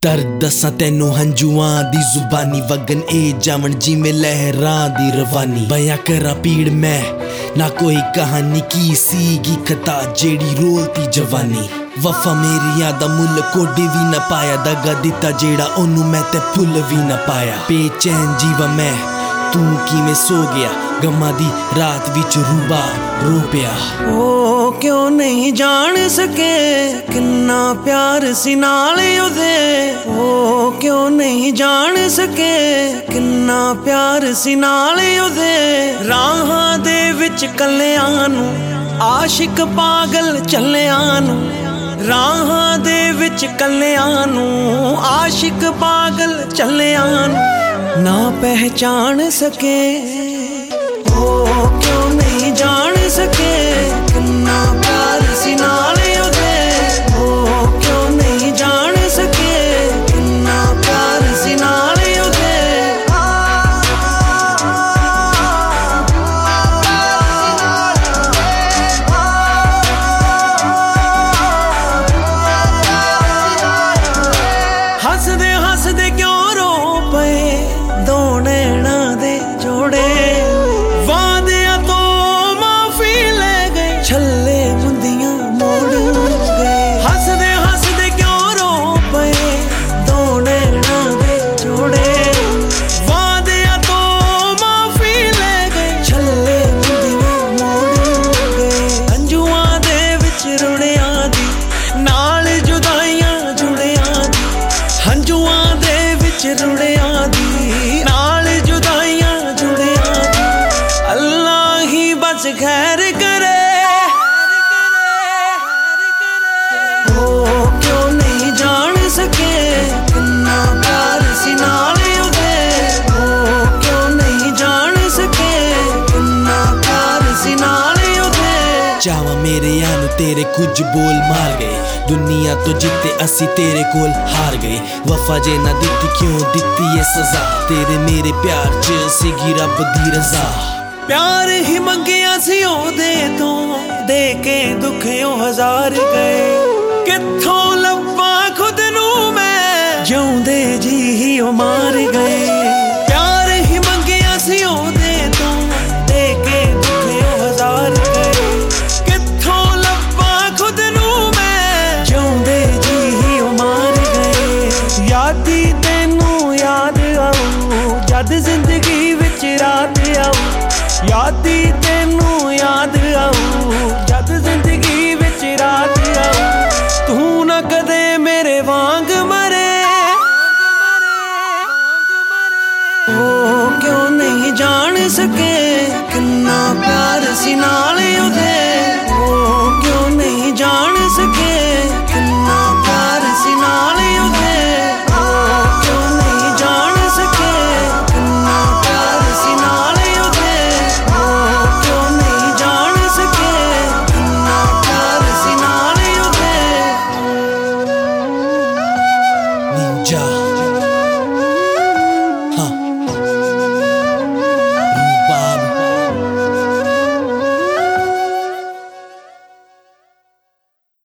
दर्द दसा तेनू हंजुआं दी जुबानी वगन ए जावन जिमें लहरां दी रवानी बयां करा पीड़ मैं ना कोई कहानी की सीगी खता जेड़ी रोलती जवानी वफा मेरिया दा मुल कोडी भी न पाया दगा दिता जेड़ा ओनू मैं ते फुल भी न पाया बेचैन जीवा मैं तू किवें सो गया गम्मा दी रात विच रूबा रो पिया ओ क्यों नहीं जान सके किन्ना प्यार सी नाल ओदे ओ क्यों नहीं जान सके किन्ना प्यार सी नाल ओदे राहां दे विच कल्लियां नू आशिक पागल चल्लियां नू राहां दे विच कल्लियां नू आशिक पागल चल्लियां नू ना पहचान सके ओ क्यों नहीं जान सके किन्ना प्यार सी नाल ओदे ओ क्यों नहीं जान सके किन्ना प्यार सी नाल ओदे हसदे हसदे क्यों रो पे दो नैना दे जोड़े वादिया तो माफी ले गए छल्ले मुंदियां मोड़ गए हसदे हसदे क्यों रो पे दो नैना दे जोड़े वादिया तो माफी ले गए छल्ले मुंदियां मोड़ गए अंजुआं दे विच रुड़िया दी नाल जुदाइयां जुड़िया दी हंजुआं दे विच रुड़िया दी नाल जुदाइयां जुड़िया दी अल्लाह ही बस खैर करे ओ क्यों नहीं जान सके किन्ना प्यार सी नाल ओदे ओ क्यों नहीं जान सके किन्ना प्यार सी नाल ओदे चावा मेरे यानू तेरे कुछ बोल मार गए दुनिया तो जिते असी तेरे कोल हार गए वफा जे ना दिती क्यों दिती ये सजा तेरे मेरे प्यार च सीगी रब दी रजा प्यार ही मंगिया सी ओदे तो दे के दुखियों हजार गए कित्थों लब्बा खुद नू मैं जिउंदे जी ही ओ मार गए प्यार ही मंगिया सी ओदे तो दे के दुखियों हजार गए कित्थों लब्बा खुद नू मैं जिउंदे जी ही ओ मार गए यादी तैनू याद आऊं जद जिंदगी विच रात आऊं यादी तैनू याद